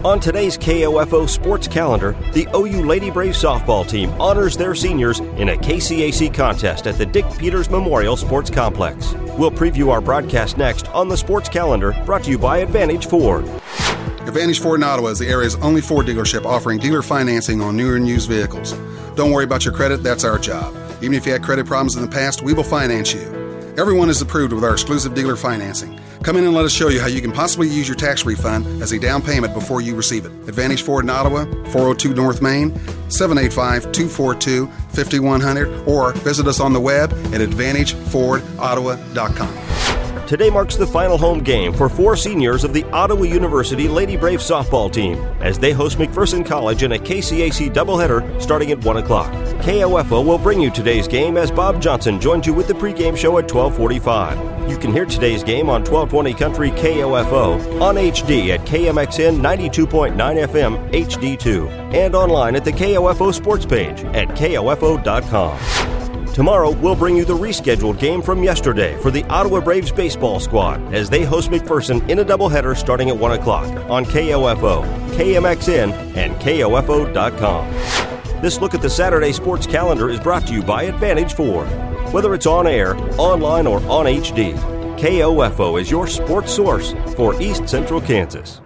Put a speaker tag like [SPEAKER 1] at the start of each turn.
[SPEAKER 1] On today's KOFO Sports Calendar, the OU Lady Braves softball team honors their seniors in a KCAC contest at the Dick Peters Memorial Sports Complex. We'll preview our broadcast next on the Sports Calendar, brought to you by Advantage Ford.
[SPEAKER 2] Advantage Ford in Ottawa is the area's only Ford dealership offering dealer financing on new and used vehicles. Don't worry about your credit, that's our job. Even if you had credit problems in the past, we will finance you. Everyone is approved with our exclusive dealer financing. Come in and let us show you how you can possibly use your tax refund as a down payment before you receive it. Advantage Ford in Ottawa, 402 North Main, 785-242-5100, or visit us on the web at AdvantageFordOttawa.com.
[SPEAKER 1] Today marks the final home game for 4 seniors of the Ottawa University Lady Braves softball team as they host McPherson College in a KCAC doubleheader starting at 1 o'clock. KOFO will bring you today's game as Bob Johnson joins you with the pregame show at 12:45. You can hear today's game on 1220 Country KOFO, on HD at KMXN 92.9 FM HD2, and online at the KOFO sports page at KOFO.com. Tomorrow, we'll bring you the rescheduled game from yesterday for the Ottawa Braves baseball squad as they host McPherson in a doubleheader starting at 1 o'clock on KOFO, KMXN, and KOFO.com. This look at the Saturday sports calendar is brought to you by Advantage Ford. Whether it's on air, online, or on HD, KOFO is your sports source for East Central Kansas.